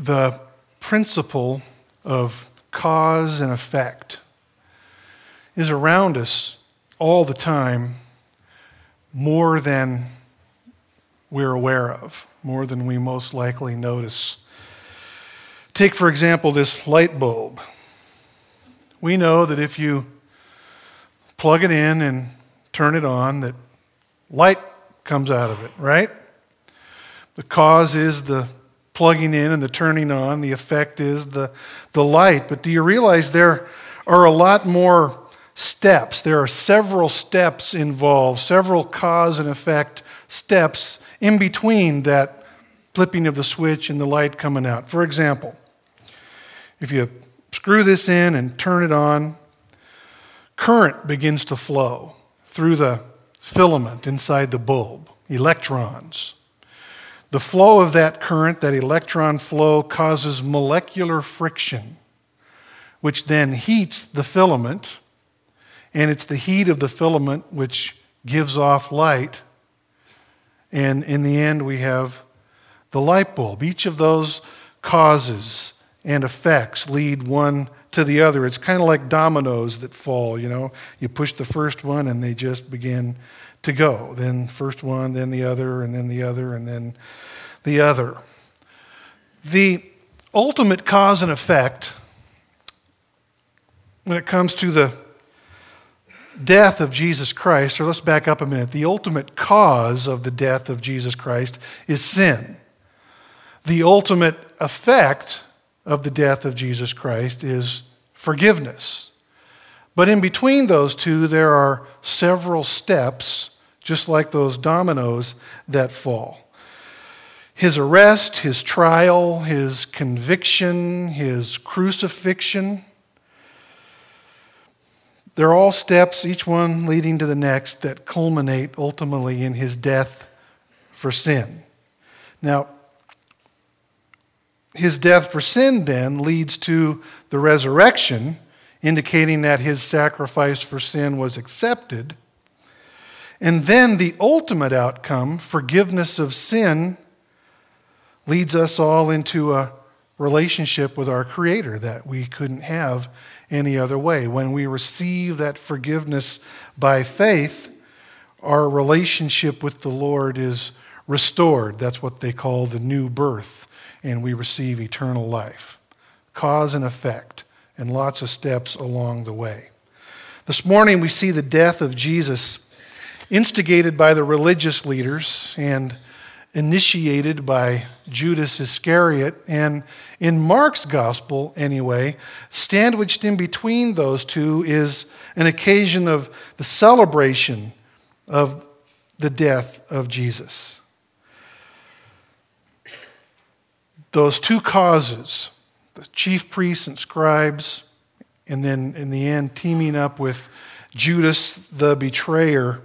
The principle of cause and effect is around us all the time, more than we're aware of, more than we most likely notice. Take, for example, this light bulb. We know that if you plug it in and turn it on, that light comes out of it, right? The cause is the plugging in and the turning on. The effect is the light. But do you realize there are a lot more steps? There are several steps involved, several cause and effect steps in between that flipping of the switch and the light coming out. For example, if you screw this in and turn it on, current begins to flow through the filament inside the bulb, electrons. The flow of that current, that electron flow, causes molecular friction, which then heats the filament, and it's the heat of the filament which gives off light, and in the end we have the light bulb. Each of those causes and effects lead one to the other. It's kind of like dominoes that fall, you know. You push the first one and they just begin to go. Then first one, then the other, and then the other, and then the other. The ultimate cause and effect when it comes to the death of Jesus Christ, or let's back up a minute. The ultimate cause of the death of Jesus Christ is sin. The ultimate effect of the death of Jesus Christ is forgiveness. But in between those two, there are several steps, just like those dominoes that fall. His arrest, his trial, his conviction, his crucifixion, they're all steps, each one leading to the next, that culminate ultimately in his death for sin. Now, his death for sin then leads to the resurrection, indicating that his sacrifice for sin was accepted. And then the ultimate outcome, forgiveness of sin, leads us all into a relationship with our Creator that we couldn't have any other way. When we receive that forgiveness by faith, our relationship with the Lord is restored. That's what they call the new birth, and we receive eternal life. Cause and effect, and lots of steps along the way. This morning we see the death of Jesus instigated by the religious leaders and initiated by Judas Iscariot, and in Mark's gospel anyway, sandwiched in between those two is an occasion of the celebration of the death of Jesus. Those two causes, the chief priests and scribes, and then in the end teaming up with Judas the betrayer,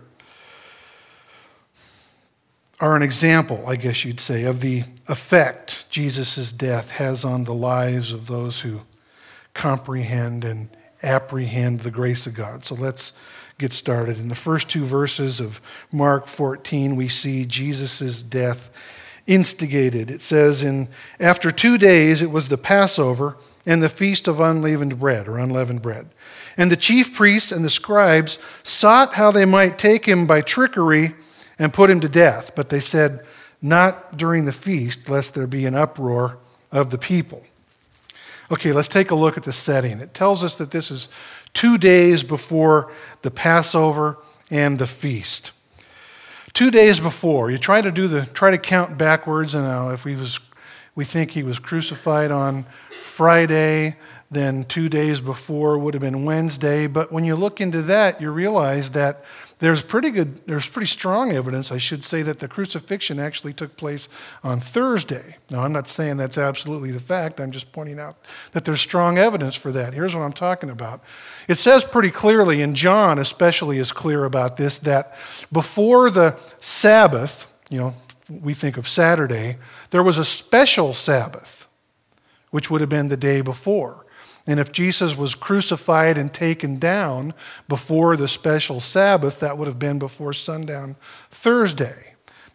are an example, I guess you'd say, of the effect Jesus' death has on the lives of those who comprehend and apprehend the grace of God. So let's get started. In the first two verses of Mark 14, we see Jesus' death instigated. It says, after 2 days it was the Passover and the feast of unleavened bread, or unleavened bread. And the chief priests and the scribes sought how they might take him by trickery and put him to death. But they said, not during the feast, lest there be an uproar of the people. Okay, let's take a look at the setting. It tells us that this is 2 days before the Passover and the feast. 2 days before. You try to count backwards, and if we think he was crucified on Friday, then 2 days before would have been Wednesday. But when you look into that, you realize that there's pretty strong evidence, I should say, that the crucifixion actually took place on Thursday. Now, I'm not saying that's absolutely the fact. I'm just pointing out that there's strong evidence for that. Here's what I'm talking about. It says pretty clearly, and John especially is clear about this, that before the Sabbath, we think of Saturday, there was a special Sabbath, which would have been the day before. And if Jesus was crucified and taken down before the special Sabbath, that would have been before sundown Thursday.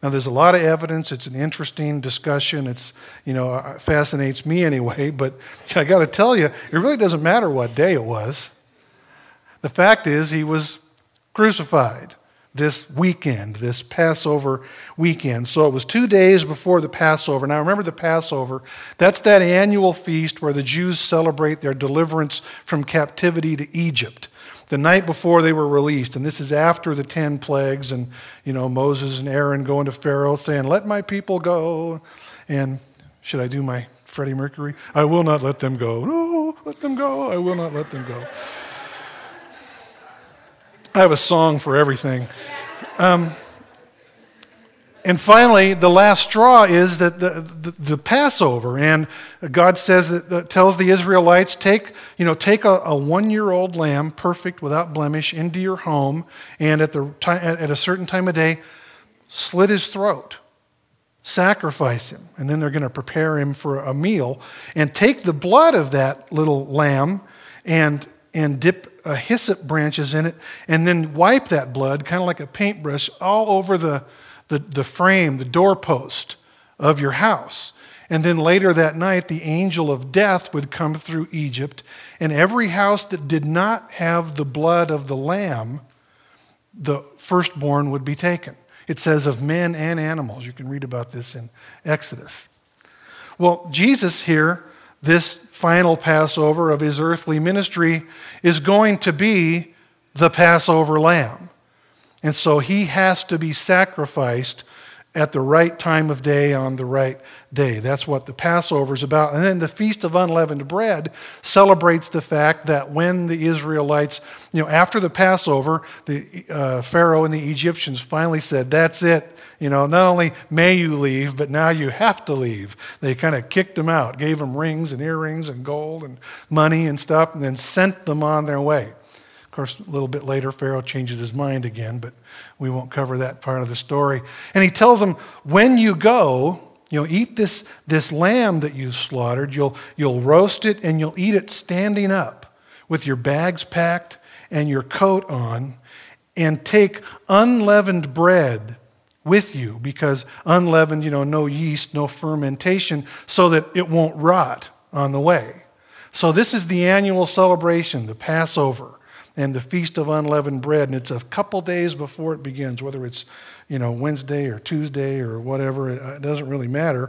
Now, there's a lot of evidence. It's an interesting discussion. It's, fascinates me anyway. But I got to tell you, it really doesn't matter what day it was. The fact is, he was crucified this weekend, this Passover weekend. So it was 2 days before the Passover. Now, remember the Passover. That's that annual feast where the Jews celebrate their deliverance from captivity to Egypt, the night before they were released. And this is after the 10 plagues and, Moses and Aaron going to Pharaoh saying, "Let my people go." And should I do my Freddie Mercury? "I will not let them go. No, let them go. I will not let them go." I have a song for everything. And finally, the last straw is that the Passover, and God says that tells the Israelites, take a 1-year-old lamb, perfect, without blemish, into your home, and at a certain time of day, slit his throat, sacrifice him, and then they're going to prepare him for a meal, and take the blood of that little lamb and dip hyssop branches in it, and then wipe that blood, kind of like a paintbrush, all over the frame, the doorpost of your house. And then later that night, the angel of death would come through Egypt, and every house that did not have the blood of the lamb, the firstborn would be taken. It says of men and animals. You can read about this in Exodus. Well, Jesus here, this final Passover of his earthly ministry, is going to be the Passover lamb. And so he has to be sacrificed at the right time of day on the right day. That's what the Passover is about. And then the Feast of Unleavened Bread celebrates the fact that when the Israelites, after the Passover, the Pharaoh and the Egyptians finally said, "That's it. Not only may you leave, but now you have to leave." They kind of kicked them out, gave them rings and earrings and gold and money and stuff, and then sent them on their way. Of course, a little bit later, Pharaoh changes his mind again, but we won't cover that part of the story. And he tells them, when you go, eat this lamb that you've slaughtered, you'll roast it and you'll eat it standing up with your bags packed and your coat on, and take unleavened bread with you, because unleavened, no yeast, no fermentation, so that it won't rot on the way. So this is the annual celebration, the Passover, and the Feast of Unleavened Bread, and it's a couple days before it begins, whether it's Wednesday or Tuesday or whatever, it doesn't really matter,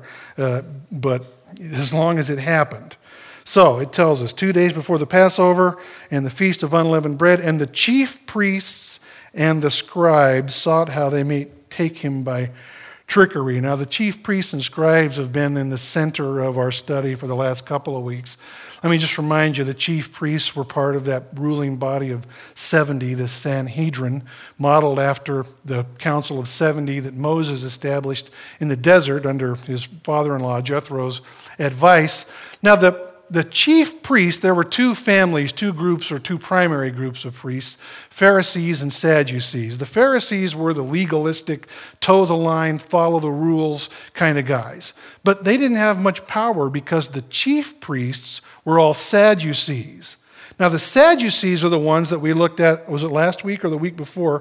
but as long as it happened. So it tells us 2 days before the Passover and the Feast of Unleavened Bread, and the chief priests and the scribes sought how they may take him by trickery. Now, the chief priests and scribes have been in the center of our study for the last couple of weeks. Let me just remind you, the chief priests were part of that ruling body of 70, the Sanhedrin, modeled after the Council of 70 that Moses established in the desert under his father-in-law Jethro's advice. Now, the chief priests, there were two families, two groups, or two primary groups of priests, Pharisees and Sadducees. The Pharisees were the legalistic, toe the line, follow the rules kind of guys. But they didn't have much power because the chief priests were all Sadducees. Now, the Sadducees are the ones that we looked at, was it last week or the week before,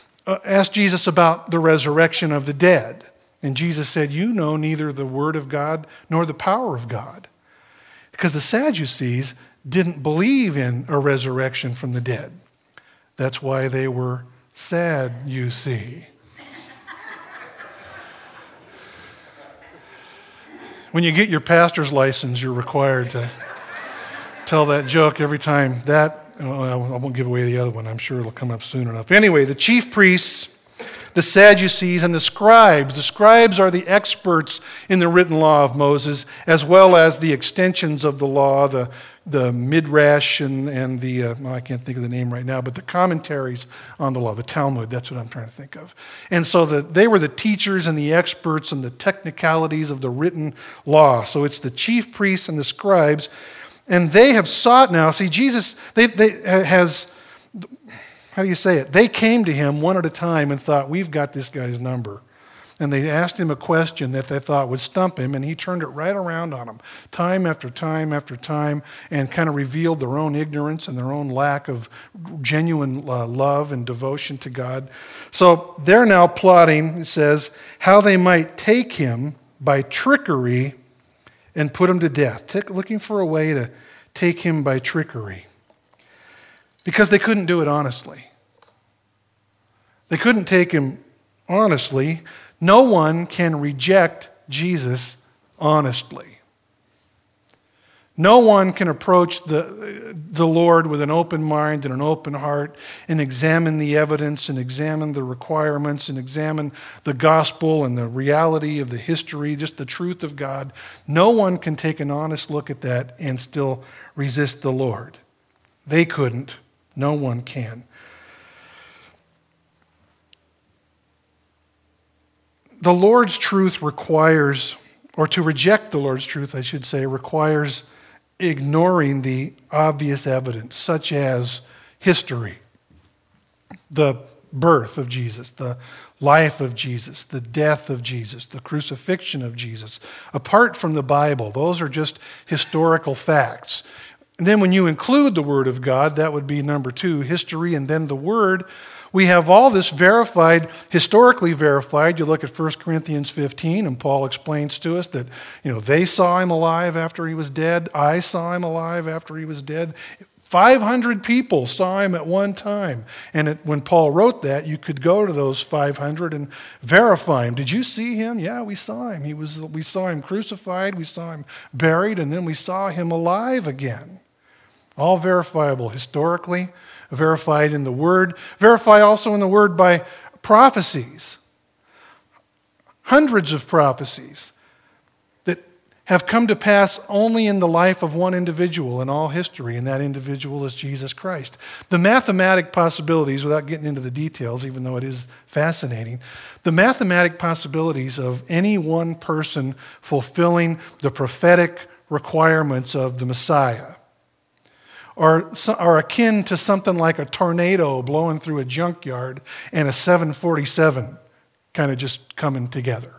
asked Jesus about the resurrection of the dead. And Jesus said, "You know neither the word of God nor the power of God." Because the Sadducees didn't believe in a resurrection from the dead. That's why they were sad, you see. When you get your pastor's license, you're required to tell that joke every time. I won't give away the other one. I'm sure it'll come up soon enough. Anyway, the chief priests, the Sadducees, and the scribes. The scribes are the experts in the written law of Moses, as well as the extensions of the law, the Midrash and the, I can't think of the name right now, but the commentaries on the law, the Talmud, that's what I'm trying to think of. And so they were the teachers and the experts and the technicalities of the written law. So it's the chief priests and the scribes, and they have sought now. See, Jesus, how do you say it? They came to him one at a time and thought, we've got this guy's number. and they asked him a question that they thought would stump him, and he turned it right around on them, time after time after time, and kind of revealed their own ignorance and their own lack of genuine love and devotion to God. So they're now plotting, it says, how they might take him by trickery and put him to death, looking for a way to take him by trickery. Because they couldn't do it honestly. They couldn't take him honestly. No one can reject Jesus honestly. No one can approach the Lord with an open mind and an open heart and examine the evidence and examine the requirements and examine the gospel and the reality of the history, just the truth of God. No one can take an honest look at that and still resist the Lord. They couldn't. No one can. The Lord's truth requires, or to reject the Lord's truth, I should say, requires ignoring the obvious evidence, such as history, the birth of Jesus, the life of Jesus, the death of Jesus, the crucifixion of Jesus. Apart from the Bible, those are just historical facts. And then when you include the Word of God, that would be number 2, history, and then the Word. We have all this verified, historically verified. You look at 1 Corinthians 15, and Paul explains to us that, they saw him alive after he was dead. I saw him alive after he was dead. 500 people saw him at one time. And when Paul wrote that, you could go to those 500 and verify him. Did you see him? Yeah, we saw him. We saw him crucified, we saw him buried, and then we saw him alive again. All verifiable historically, verified in the Word, verified also in the Word by prophecies. Hundreds of prophecies that have come to pass only in the life of one individual in all history, and that individual is Jesus Christ. The mathematic possibilities, without getting into the details, even though it is fascinating, the mathematic possibilities of any one person fulfilling the prophetic requirements of the Messiah are akin to something like a tornado blowing through a junkyard and a 747 kind of just coming together.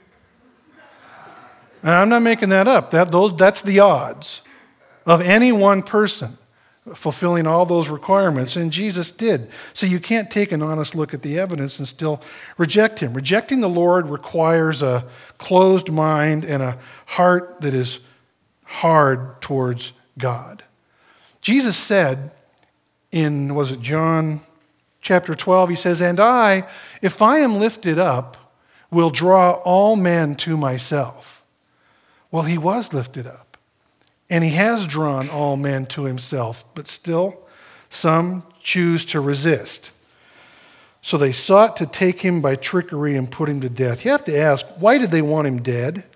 And I'm not making that up. That's the odds of any one person fulfilling all those requirements, and Jesus did. So you can't take an honest look at the evidence and still reject him. Rejecting the Lord requires a closed mind and a heart that is hard towards God. Jesus said in, John chapter 12, he says, "And I, if I am lifted up, will draw all men to myself." Well, he was lifted up, and he has drawn all men to himself, but still some choose to resist. So they sought to take him by trickery and put him to death. You have to ask, why did they want him dead?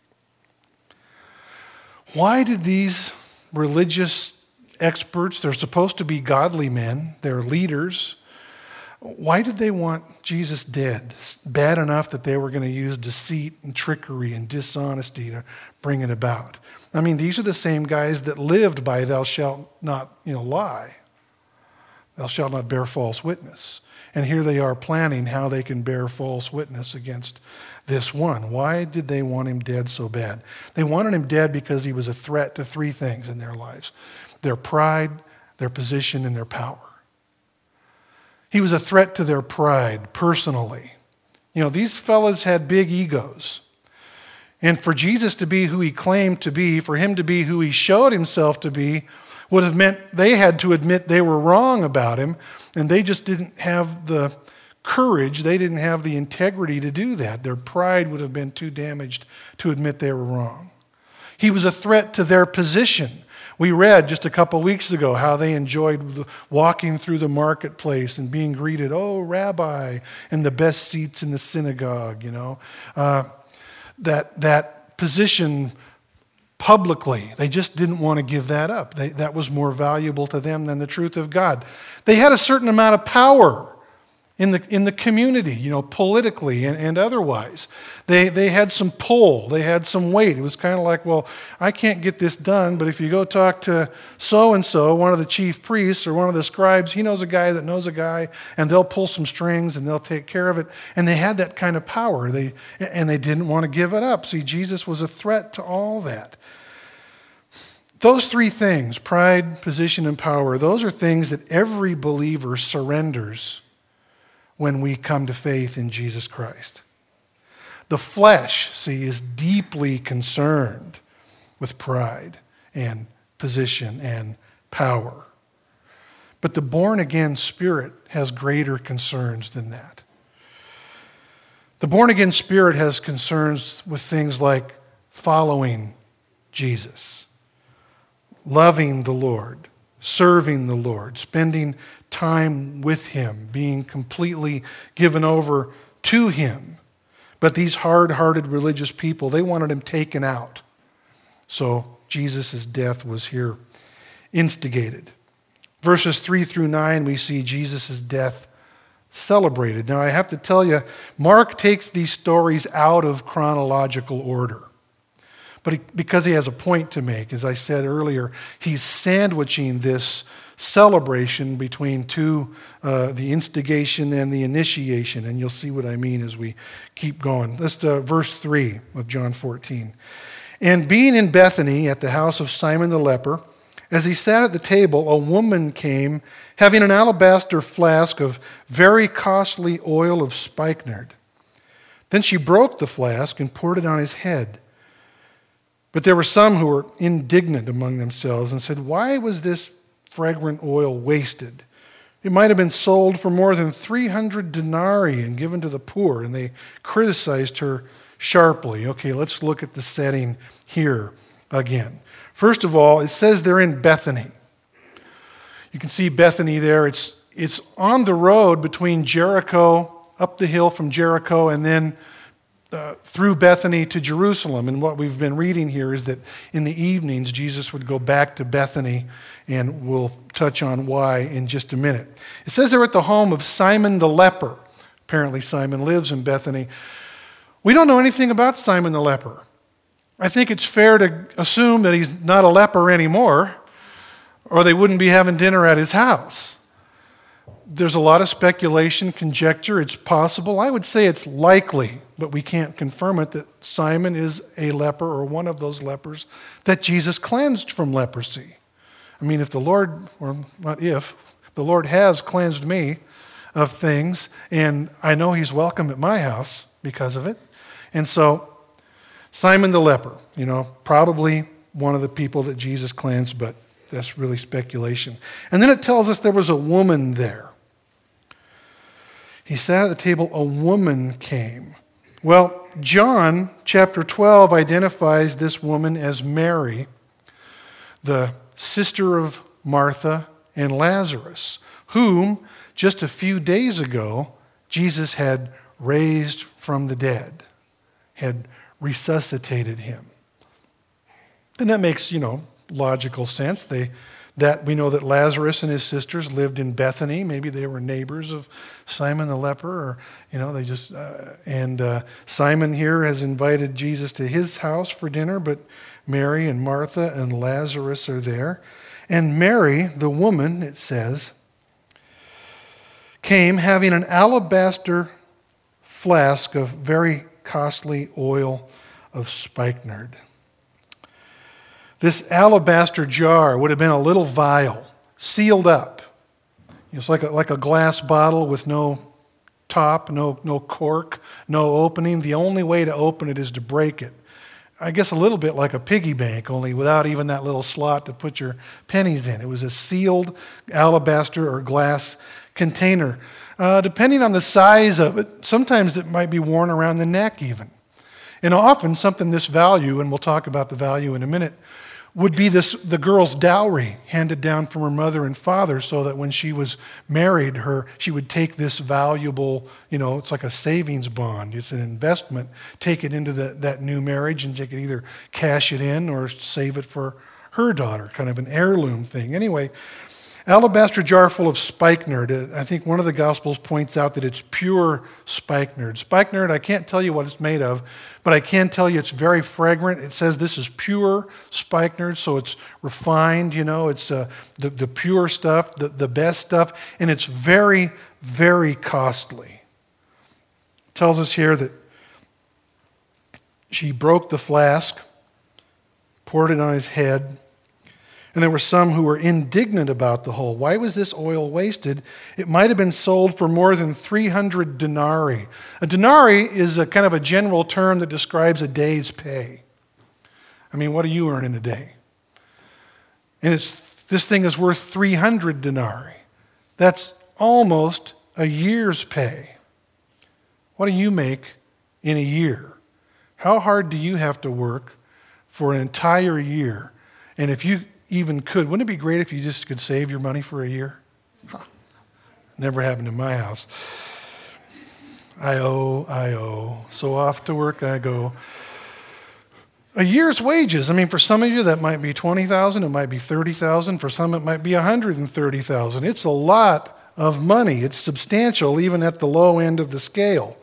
Why did these religious experts, they're supposed to be godly men, they're leaders, why did they want Jesus dead? Bad enough that they were going to use deceit and trickery and dishonesty to bring it about. I mean, these are the same guys that lived by thou shalt not, lie. Thou shalt not bear false witness. And here they are planning how they can bear false witness against this one. Why did they want him dead so bad? They wanted him dead because he was a threat to 3 things in their lives: their pride, their position, and their power. He was a threat to their pride personally. These fellas had big egos. And for Jesus to be who he claimed to be, for him to be who he showed himself to be, would have meant they had to admit they were wrong about him, and they just didn't have the courage, they didn't have the integrity to do that. Their pride would have been too damaged to admit they were wrong. He was a threat to their position. We read just a couple weeks ago how they enjoyed walking through the marketplace and being greeted, "Oh, Rabbi," and the best seats in the synagogue, that position publicly. They just didn't want to give that up. That was more valuable to them than the truth of God. They had a certain amount of power in the community, politically and otherwise. They had some pull. They had some weight. It was kind of like, well, I can't get this done, but if you go talk to so-and-so, one of the chief priests or one of the scribes, he knows a guy that knows a guy, and they'll pull some strings and they'll take care of it. And they had that kind of power, and they didn't want to give it up. See, Jesus was a threat to all that. Those three things, pride, position, and power, those are things that every believer surrenders when we come to faith in Jesus Christ. The flesh, see, is deeply concerned with pride and position and power. But the born-again spirit has greater concerns than that. The born-again spirit has concerns with things like following Jesus, loving the Lord, serving the Lord, spending time with Him, being completely given over to Him. But these hard-hearted religious people, they wanted Him taken out. So Jesus' death was here instigated. Verses 3 through 9, we see Jesus' death celebrated. Now, I have to tell you, Mark takes these stories out of chronological order. But because he has a point to make, as I said earlier, he's sandwiching this celebration between the instigation and the initiation, and you'll see what I mean as we keep going. Let's verse 3 of John 14. And being in Bethany at the house of Simon the leper, as he sat at the table, a woman came, having an alabaster flask of very costly oil of spikenard. Then she broke the flask and poured it on his head. But there were some who were indignant among themselves and said, "Why was this fragrant oil wasted? It might have been sold for more than 300 denarii and given to the poor." And they criticized her sharply. Okay, let's look at the setting here again. First of all, it says they're in Bethany. You can see Bethany there. It's on the road between Jericho, up the hill from Jericho, and then through Bethany to Jerusalem. And what we've been reading here is that in the evenings, Jesus would go back to Bethany, and we'll touch on why in just a minute. It says they're at the home of Simon the leper. Apparently Simon lives in Bethany. We don't know anything about Simon the leper. I think it's fair to assume that he's not a leper anymore, or they wouldn't be having dinner at his house. There's a lot of speculation, conjecture. It's possible. I would say it's likely, but we can't confirm it, that Simon is a leper or one of those lepers that Jesus cleansed from leprosy. I mean, if the Lord, or not if, the Lord has cleansed me of things, and I know He's welcome at my house because of it. And so, Simon the leper, probably one of the people that Jesus cleansed, but that's really speculation. And then it tells us there was a woman there. He sat at the table, a woman came. Well, John chapter 12 identifies this woman as Mary, the sister of Martha and Lazarus, whom just a few days ago Jesus had raised from the dead, had resuscitated him. And that makes, logical sense. That we know that Lazarus and his sisters lived in Bethany. Maybe they were neighbors of Simon the leper, or Simon here has invited Jesus to his house for dinner, but Mary and Martha and Lazarus are there. And Mary, the woman, it says, came having an alabaster flask of very costly oil of spikenard. This alabaster jar would have been a little vial, sealed up. It's like a glass bottle with no top, no cork, no opening. The only way to open it is to break it. I guess a little bit like a piggy bank, only without even that little slot to put your pennies in. It was a sealed alabaster or glass container. Depending on the size of it, sometimes it might be worn around the neck even. And often something this value, and we'll talk about the value in a minute, would be the girl's dowry handed down from her mother and father, so that when she was married, she would take this valuable, it's like a savings bond. It's an investment. Take it into that new marriage, and she could either cash it in or save it for her daughter, kind of an heirloom thing. Anyway, Alabaster jar full of spikenard. I think one of the Gospels points out that it's pure spikenard. Spikenard, I can't tell you what it's made of, but I can tell you it's very fragrant. It says this is pure spikenard, so it's refined, it's the pure stuff, the best stuff, and it's very, very costly. It tells us here that she broke the flask, poured it on his head, and there were some who were indignant about the whole. Why was this oil wasted? It might have been sold for more than 300 denarii. A denarii is a kind of a general term that describes a day's pay. I mean, what do you earn in a day? And this thing is worth 300 denarii. That's almost a year's pay. What do you make in a year? How hard do you have to work for an entire year? And if you even could, wouldn't it be great if you just could save your money for a year? Never happened in my house. I owe, so off to work I go. A year's wages, for some of you that might be $20,000, it might be $30,000, for some it might be $130,000. It's a lot of money. It's substantial even at the low end of the scale.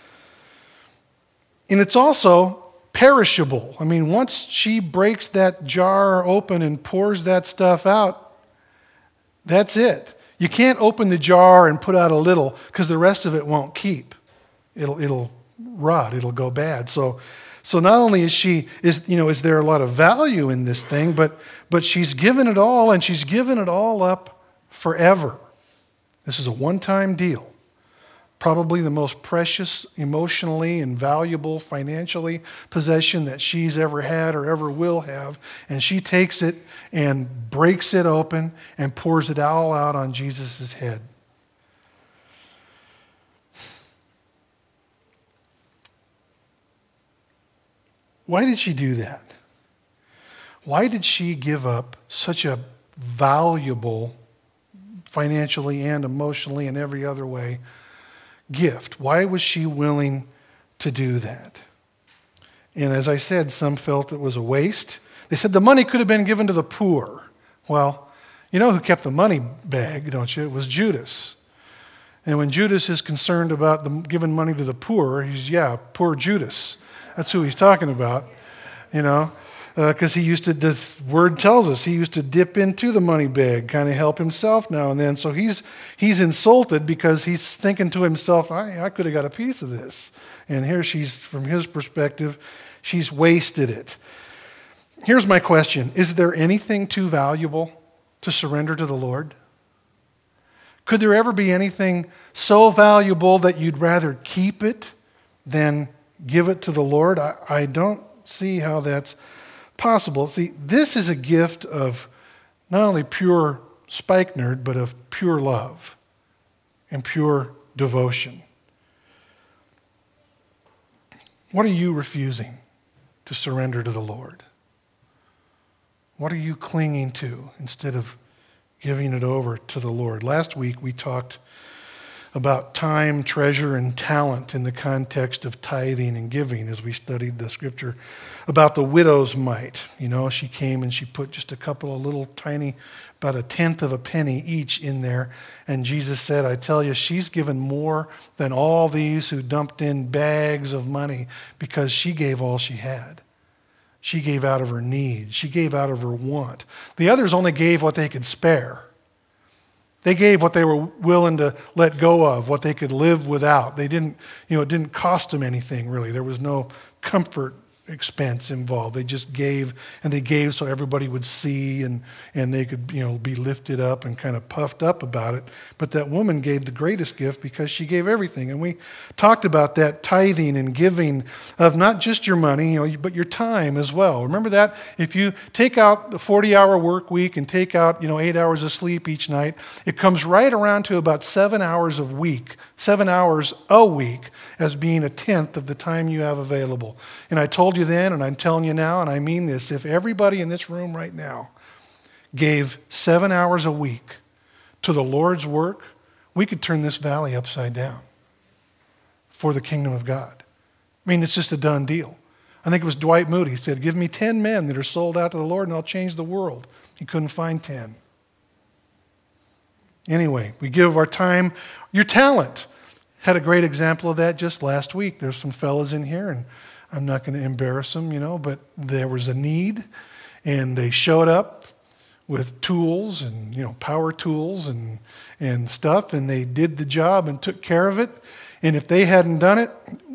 And it's also perishable. Once she breaks that jar open and pours that stuff out, that's it. You can't open the jar and put out a little because the rest of it won't keep. It'll rot. It'll go bad. So not only is there a lot of value in this thing, but she's given it all, and she's given it all up forever. This is a one-time deal. Probably the most precious emotionally and valuable financially possession that she's ever had or ever will have. And she takes it and breaks it open and pours it all out on Jesus' head. Why did she do that? Why did she give up such a valuable, financially and emotionally and every other way, gift? Why was she willing to do that? And as I said, some felt it was a waste. They said the money could have been given to the poor. Well, you know who kept the money bag, don't you? It was Judas. And when Judas is concerned about giving money to the poor, poor Judas. That's who he's talking about, because the word tells us he used to dip into the money bag, kind of help himself now and then. So he's insulted because he's thinking to himself, I could have got a piece of this. And here she's, from his perspective, she's wasted it. Here's my question. Is there anything too valuable to surrender to the Lord? Could there ever be anything so valuable that you'd rather keep it than give it to the Lord? I don't see how that's possible. See, this is a gift of not only pure spikenard, but of pure love and pure devotion. What are you refusing to surrender to the Lord? What are you clinging to instead of giving it over to the Lord? Last week we talked about time, treasure, and talent in the context of tithing and giving as we studied the scripture about the widow's mite. She came and she put just a couple of little tiny, about a tenth of a penny each in there. And Jesus said, I tell you, she's given more than all these who dumped in bags of money because she gave all she had. She gave out of her need. She gave out of her want. The others only gave what they could spare. They gave what they were willing to let go of, what they could live without. They didn't, it didn't cost them anything really. There was no comfort expense involved. They just gave, and they gave so everybody would see and they could, be lifted up and kind of puffed up about it. But that woman gave the greatest gift because she gave everything. And we talked about that tithing and giving of not just your money, but your time as well. Remember that? If you take out the 40-hour work week and take out, 8 hours of sleep each night, it comes right around to about 7 hours a week as being a tenth of the time you have available. And I told you then, and I'm telling you now, and I mean this, if everybody in this room right now gave 7 hours a week to the Lord's work, we could turn this valley upside down for the kingdom of God. It's just a done deal. I think it was Dwight Moody said, give me 10 men that are sold out to the Lord and I'll change the world. He couldn't find 10. Anyway, we give our time, your talent. Had a great example of that just last week. There's some fellas in here, and I'm not going to embarrass them, but there was a need, and they showed up with tools and, power tools and stuff, and they did the job and took care of it. And if they hadn't done it,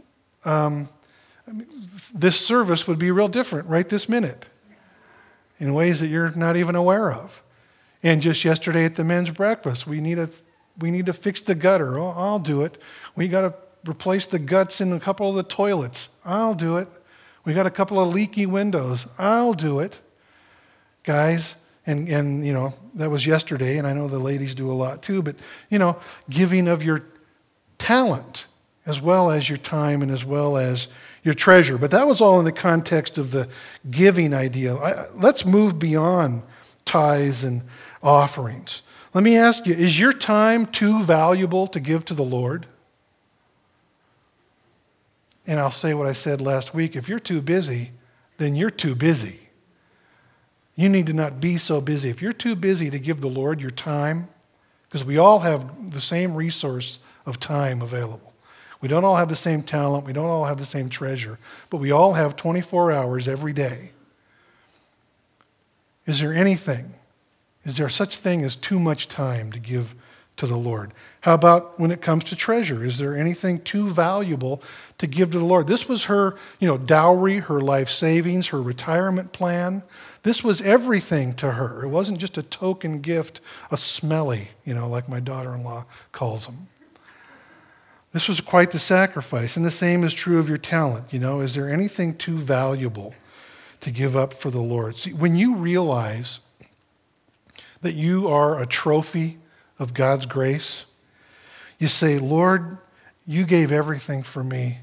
this service would be real different right this minute in ways that you're not even aware of. And just yesterday at the men's breakfast, we need to fix the gutter. Oh, I'll do it. We got to replace the guts in a couple of the toilets. I'll do it. We got a couple of leaky windows. I'll do it. Guys, and that was yesterday, and I know the ladies do a lot too, but, giving of your talent as well as your time and as well as your treasure. But that was all in the context of the giving idea. Let's move beyond tithes and offerings. Let me ask you, is your time too valuable to give to the Lord? And I'll say what I said last week. If you're too busy, then you're too busy. You need to not be so busy. If you're too busy to give the Lord your time, because we all have the same resource of time available. We don't all have the same talent. We don't all have the same treasure. But we all have 24 hours every day. Is there such thing as too much time to give to the Lord? How about when it comes to treasure? Is there anything too valuable to give to the Lord? This was her, dowry, her life savings, her retirement plan. This was everything to her. It wasn't just a token gift, a smelly, like my daughter-in-law calls them. This was quite the sacrifice. And the same is true of your talent. Is there anything too valuable to give up for the Lord? See, when you realize that you are a trophy of God's grace, you say, Lord, you gave everything for me.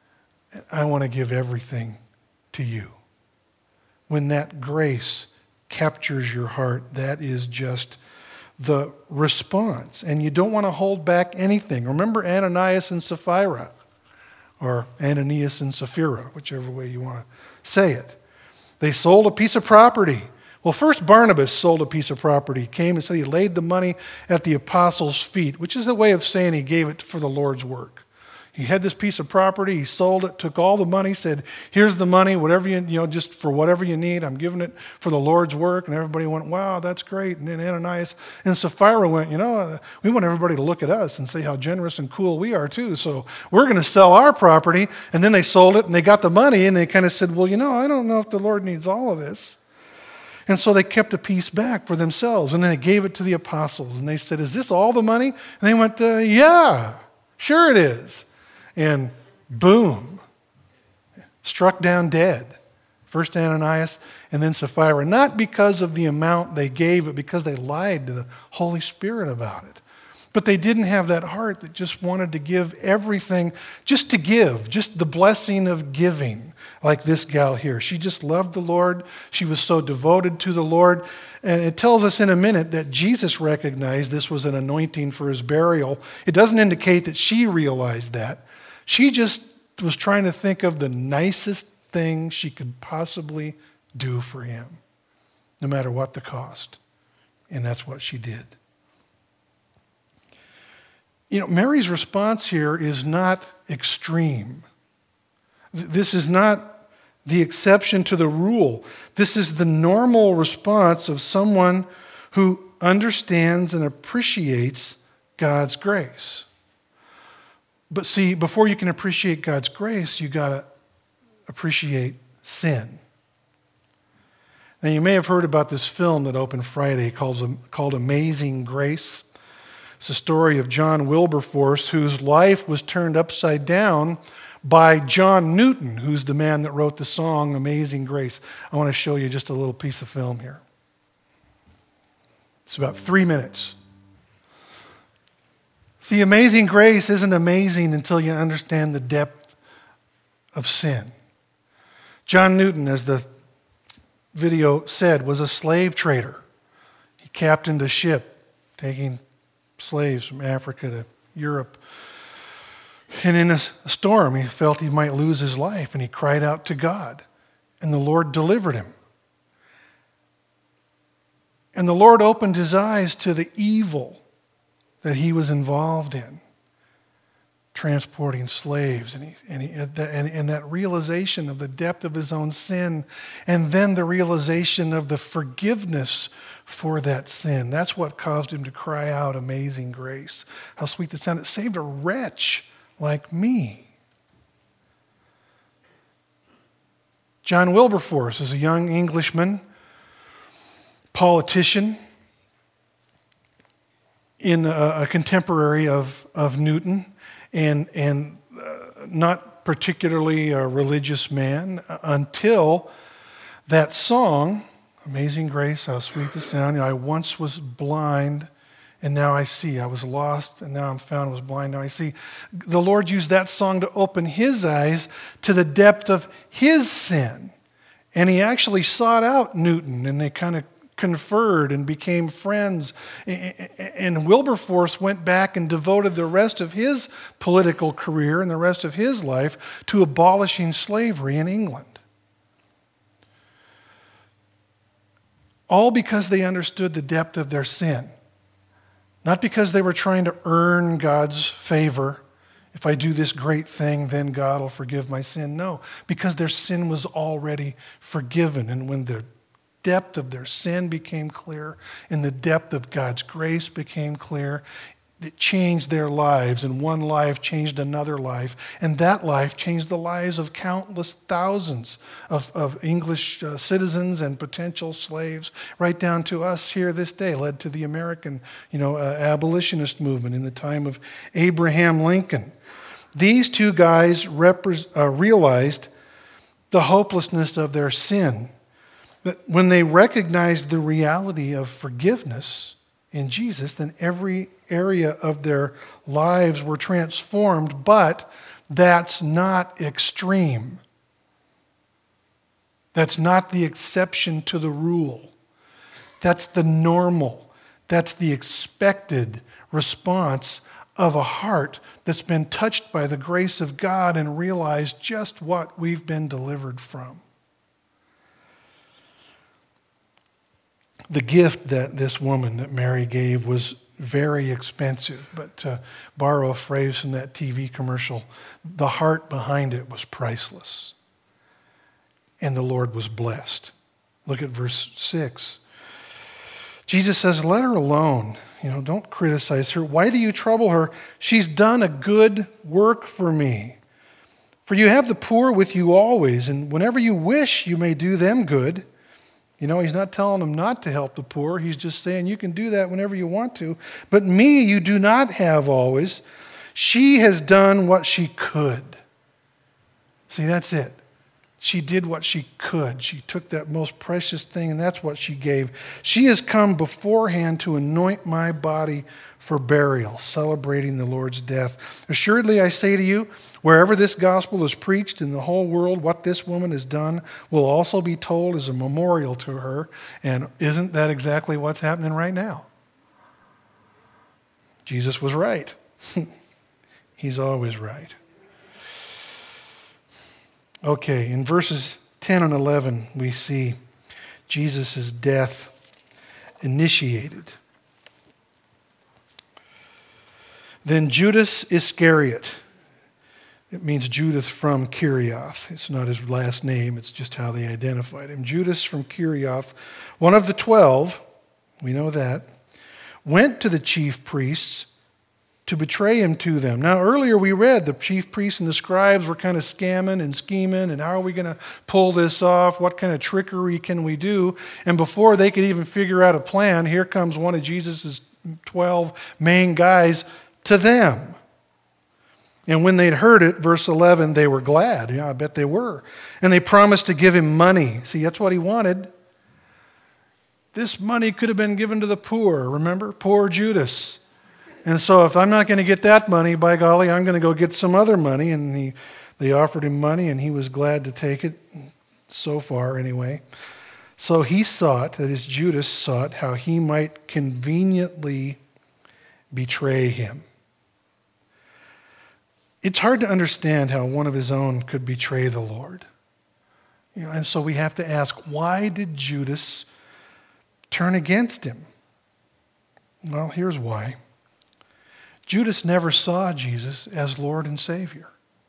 I want to give everything to you. When that grace captures your heart, that is just the response. And you don't want to hold back anything. Remember Ananias and Sapphira, or Ananias and Sapphira, whichever way you want to say it. They sold a piece of property. Well, first Barnabas sold a piece of property. He came and said he laid the money at the apostles' feet, which is the way of saying he gave it for the Lord's work. He had this piece of property, he sold it, took all the money, said, here's the money, whatever just for whatever you need, I'm giving it for the Lord's work. And everybody went, wow, that's great. And then Ananias and Sapphira went, we want everybody to look at us and say how generous and cool we are too. So we're going to sell our property. And then they sold it and they got the money and they kind of said, well, I don't know if the Lord needs all of this. And so they kept a piece back for themselves. And then they gave it to the apostles. And they said, is this all the money? And they went, yeah, sure it is. And boom, struck down dead. First Ananias and then Sapphira. Not because of the amount they gave, but because they lied to the Holy Spirit about it. But they didn't have that heart that just wanted to give everything, just to give, just the blessing of giving, like this gal here. She just loved the Lord. She was so devoted to the Lord. And it tells us in a minute that Jesus recognized this was an anointing for his burial. It doesn't indicate that she realized that. She just was trying to think of the nicest thing she could possibly do for him, no matter what the cost. And that's what she did. Mary's response here is not extreme. This is not the exception to the rule. This is the normal response of someone who understands and appreciates God's grace. But see, before you can appreciate God's grace, you got to appreciate sin. Now, you may have heard about this film that opened Friday called Amazing Grace. It's a story of John Wilberforce, whose life was turned upside down by John Newton, who's the man that wrote the song Amazing Grace. I want to show you just a little piece of film here. It's about 3 minutes. See, amazing grace isn't amazing until you understand the depth of sin. John Newton, as the video said, was a slave trader. He captained a ship taking slaves from Africa to Europe. And in a storm, he felt he might lose his life, and he cried out to God, and the Lord delivered him. And the Lord opened his eyes to the evil that he was involved in, transporting slaves, and that realization of the depth of his own sin, and then the realization of the forgiveness for that sin. That's what caused him to cry out, "Amazing grace. How sweet the sound. It saved a wretch like me." John Wilberforce is a young Englishman, politician, in a contemporary of Newton, and not particularly a religious man until that song, "Amazing Grace, how sweet the sound. I once was blind, and now I see. I was lost, and now I'm found. I was blind, now I see." The Lord used that song to open his eyes to the depth of his sin. And he actually sought out Newton, and they kind of conferred and became friends. And Wilberforce went back and devoted the rest of his political career and the rest of his life to abolishing slavery in England. All because they understood the depth of their sin. Not because they were trying to earn God's favor. If I do this great thing, then God will forgive my sin. No, because their sin was already forgiven. And when the depth of their sin became clear and the depth of God's grace became clear, it changed their lives, and one life changed another life, and that life changed the lives of countless thousands of English citizens and potential slaves, right down to us here this day, led to the American abolitionist movement in the time of Abraham Lincoln. These two guys realized the hopelessness of their sin. But when they recognized the reality of forgiveness in Jesus, then every area of their lives were transformed, but that's not extreme. That's not the exception to the rule. That's the normal. That's the expected response of a heart that's been touched by the grace of God and realized just what we've been delivered from. The gift that this woman, that Mary gave, was very expensive, but to borrow a phrase from that TV commercial, the heart behind it was priceless. And the Lord was blessed. Look at verse 6. Jesus says, "Let her alone. Don't criticize her. Why do you trouble her? She's done a good work for me. For you have the poor with you always, and whenever you wish, you may do them good." He's not telling them not to help the poor. He's just saying you can do that whenever you want to. "But me you do not have always. She has done what she could." See, that's it. She did what she could. She took that most precious thing, and that's what she gave. "She has come beforehand to anoint my body for burial," celebrating the Lord's death. "Assuredly, I say to you, wherever this gospel is preached in the whole world, what this woman has done will also be told as a memorial to her." And isn't that exactly what's happening right now? Jesus was right. He's always right. Okay, in verses 10 and 11, we see Jesus' death initiated. "Then Judas Iscariot," it means Judas from Kerioth. It's not his last name, it's just how they identified him. Judas from Kerioth, one of the 12, we know that, went to the chief priests to betray him to them. Now, earlier we read the chief priests and the scribes were kind of scamming and scheming, and how are we going to pull this off? What kind of trickery can we do? And before they could even figure out a plan, here comes one of Jesus' 12 main guys to them. And when they'd heard it, verse 11, they were glad. Yeah, I bet they were. And they promised to give him money. See, that's what he wanted. This money could have been given to the poor, remember? Poor Judas. And so if I'm not going to get that money, by golly, I'm going to go get some other money. And they offered him money, and he was glad to take it, so far anyway. So he sought, that is, Judas sought, how he might conveniently betray him. It's hard to understand how one of his own could betray the Lord. And so we have to ask, why did Judas turn against him? Well, here's why. Judas never saw Jesus as Lord and Savior.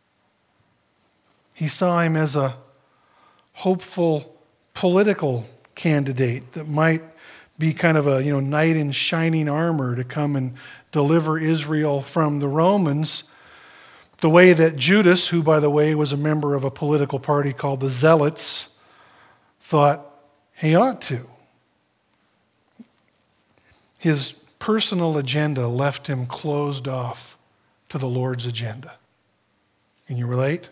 He saw him as a hopeful political candidate that might be kind of a knight in shining armor to come and deliver Israel from the Romans, the way that Judas, who by the way was a member of a political party called the Zealots, thought he ought to. His personal agenda left him closed off to the Lord's agenda. Can you relate?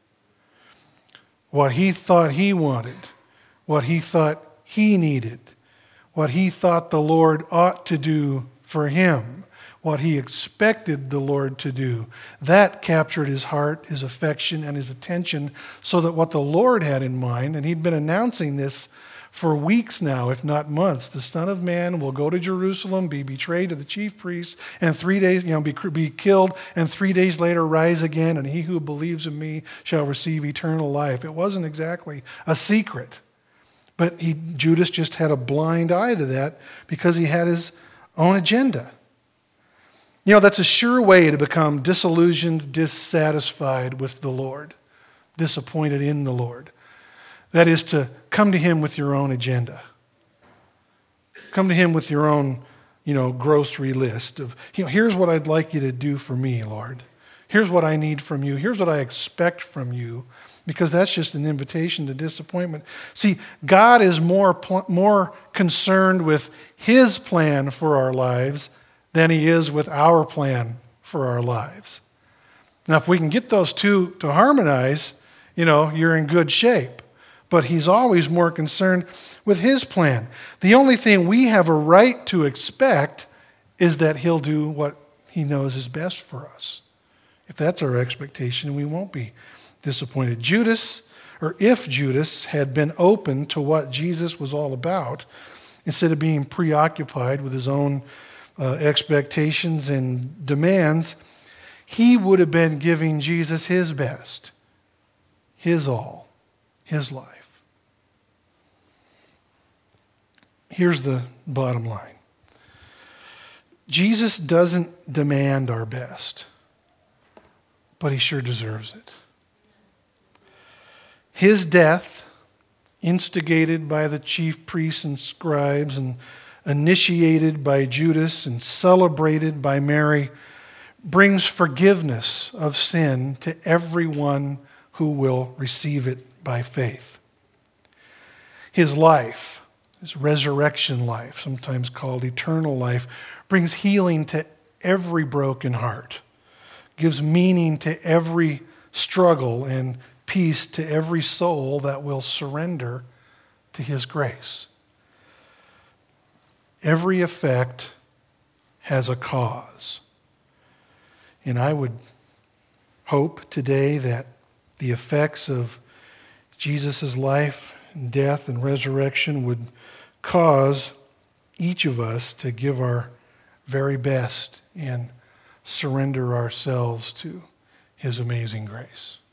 What he thought he wanted, what he thought he needed, what he thought the Lord ought to do for him, what he expected the Lord to do, that captured his heart, his affection, and his attention, so that what the Lord had in mind, and he'd been announcing this for weeks now, if not months, the Son of Man will go to Jerusalem, be betrayed to the chief priests, and 3 days, be killed, and 3 days later rise again, and he who believes in me shall receive eternal life. It wasn't exactly a secret, but Judas just had a blind eye to that because he had his own agenda. That's a sure way to become disillusioned, dissatisfied with the Lord, disappointed in the Lord. That is to come to him with your own agenda. Come to him with your own, grocery list of, here's what I'd like you to do for me, Lord. Here's what I need from you. Here's what I expect from you. Because that's just an invitation to disappointment. See, God is more concerned with his plan for our lives than he is with our plan for our lives. Now, if we can get those two to harmonize, you're in good shape. But he's always more concerned with his plan. The only thing we have a right to expect is that he'll do what he knows is best for us. If that's our expectation, we won't be disappointed. If Judas had been open to what Jesus was all about, instead of being preoccupied with his own expectations and demands, he would have been giving Jesus his best, his all, his life. Here's the bottom line. Jesus doesn't demand our best, but he sure deserves it. His death, instigated by the chief priests and scribes and initiated by Judas and celebrated by Mary, brings forgiveness of sin to everyone who will receive it by faith. His life, his resurrection life, sometimes called eternal life, brings healing to every broken heart, gives meaning to every struggle, and peace to every soul that will surrender to his grace. Every effect has a cause. And I would hope today that the effects of Jesus' life, and death, and resurrection would cause each of us to give our very best and surrender ourselves to his amazing grace.